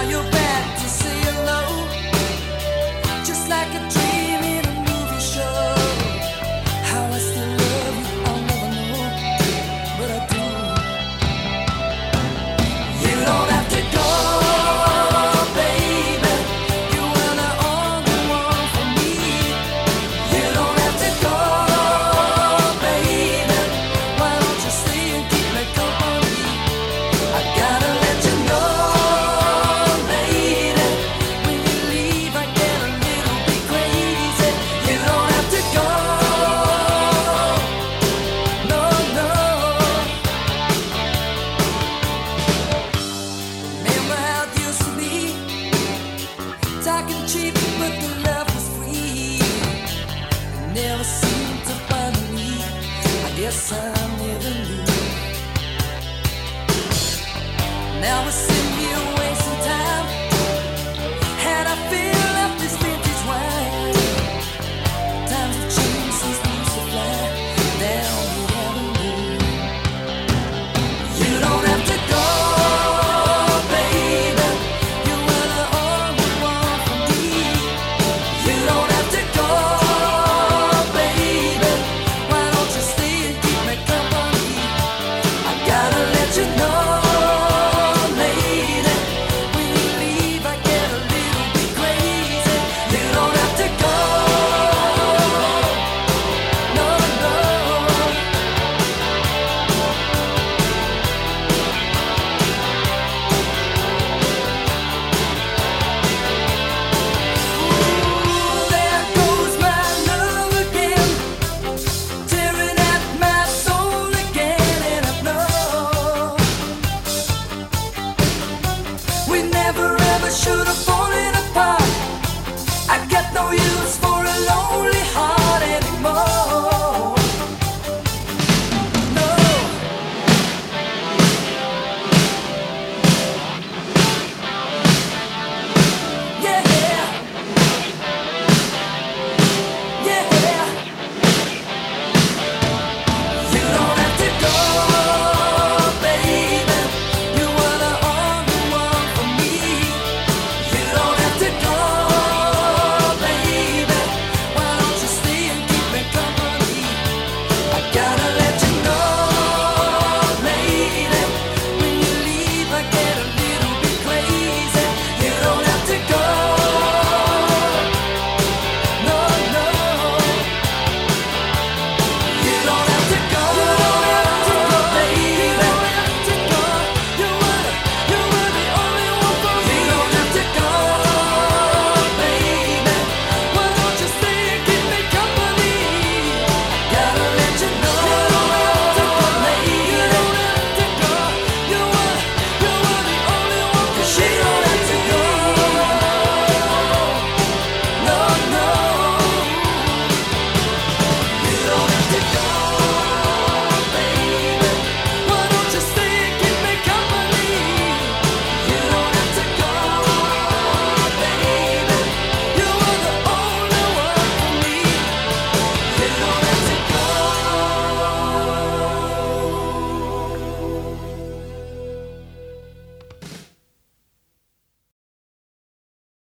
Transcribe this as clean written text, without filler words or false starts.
you're back to say hello, just like a dream in a movie show. How I still love you, I'll never know, but I do. You don't have to go, baby. You were the only one for me. You don't have to go, baby. Why don't you stay and keep me company? I gotta let you know, lady, when you leave I get a little bit crazy. You don't have to go, no, no. Remember how it used to be, talking cheap but the love was free. It never seemed to bother me, I guess I never knew. Now we're sitting here wasting time, and I fill up this vintage wine. Times have changed since we used to fly down the avenue. You don't have to go, baby. You were the only one for me. You don't have to go, baby. Why don't you stay and keep me company? I gotta let you know, lady, when you leave I get a little bit crazy. You don't have to go, no, no. Ooh, there goes my love again, tearing at my soul again, and I know we never ever should have fallen apart. I got no use